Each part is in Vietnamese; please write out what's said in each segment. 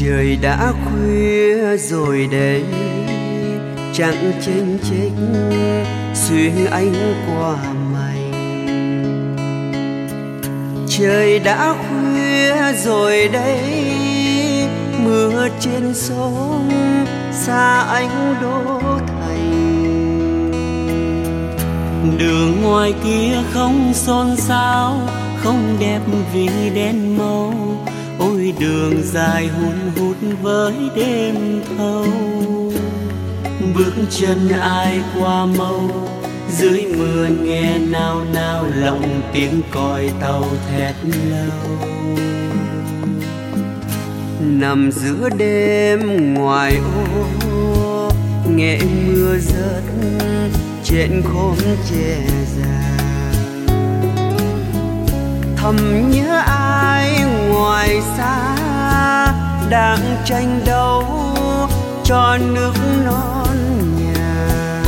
Trời đã khuya rồi đấy, chẳng chênh chếch xuyên ánh qua mây. Trời đã khuya rồi đấy, mưa trên sông xa ánh đô thành. Đường ngoài kia không xôn xao, không đẹp vì đèn màu. Ôi đường dài hun hút với đêm thâu. Bước chân ai qua mâu, dưới mưa nghe nao nao lòng tiếng còi tàu thét lâu. Nằm giữa đêm ngoài ô, nghe mưa rớt trên khóm tre già. Thầm nhớ ai ngoài xa đang tranh đấu cho nước non nhà.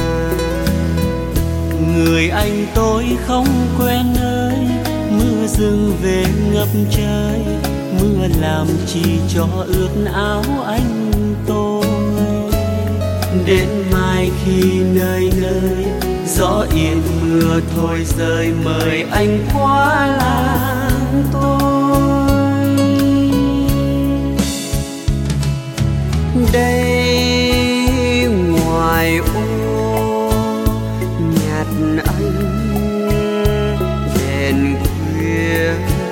Người anh tôi không quen ơi, mưa dâng về ngập trời. Mưa làm chi cho ướt áo anh tôi. Đến mai khi nơi nơi gió yên mưa thôi rơi, mời anh qua làng tôi. Đây ngoài ô nhạt anh đèn khuya,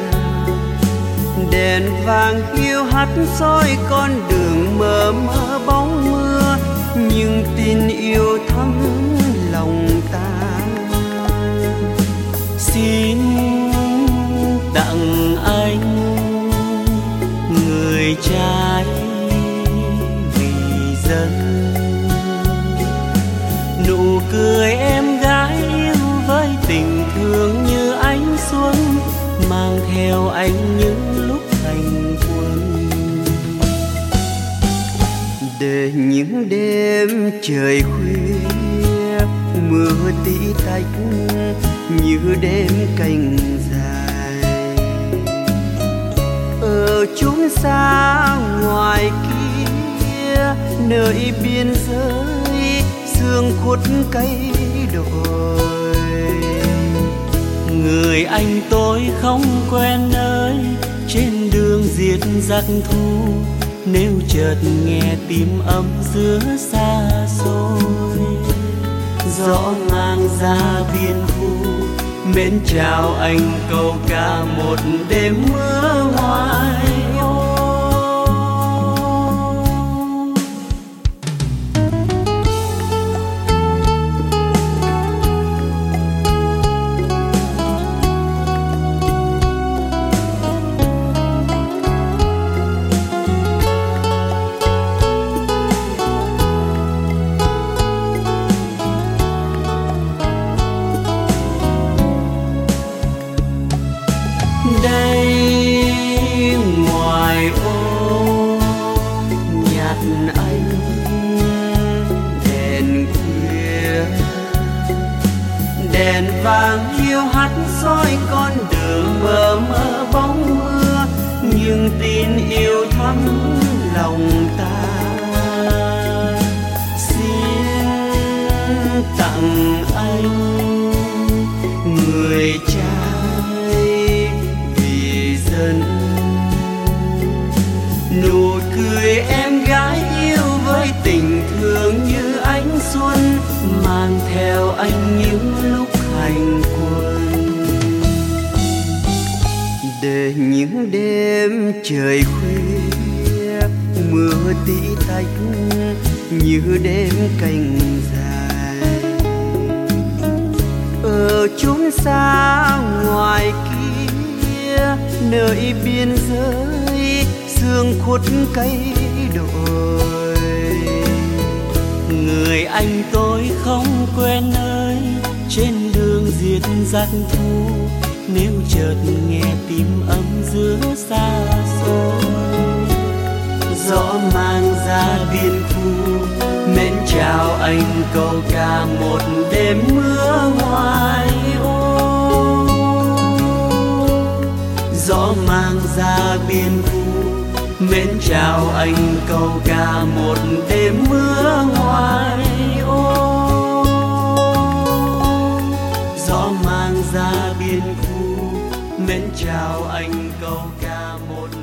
đèn vàng hiu hắt soi con đường mờ mờ bóng mưa, nhưng tin yêu thắm lòng ta. Xin tặng anh người trai vì dân, nụ cười em gái yêu với tình thương như ánh xuân, mang theo anh những lúc hành quân. Để những đêm trời khuya mưa tí tách như đêm cành dài. Ở chốn xa ngoài kia nơi biên giới sương khuất cây đồi. Người anh tôi không quen ơi, trên đường diệt giặc thu. Nếu chợt nghe tim ấm giữa xa xôi, gió mang ra biên khu, mến chào anh câu ca một đêm mưa ngoài ô. Đây ngoài ô nhạt anh đèn khuya, đèn vàng hiu hắt soi con đường mờ mờ bóng mưa, nhưng tin yêu thắm lòng ta. Xin tặng anh người trai vì dân, nụ cười em gái yêu với tình thương như ánh xuân, mang theo anh những lúc hành quân. Để những đêm trời khuya mưa tí tách như đêm cành dài. Ở chốn xa ngoài kia nơi biên giới sương khuất cây đồi. Người anh tôi không quen ơi, trên đường diệt giặc thu. Nếu chợt nghe tim ấm giữa xa xôi, gió mang ra biên khu, mến chào anh câu ca một đêm mưa ngoài ô. Gió mang ra biên khu, Mến chào anh câu ca một đêm mưa ngoài ô. Gió mang ra biên khu, mến chào anh câu ca một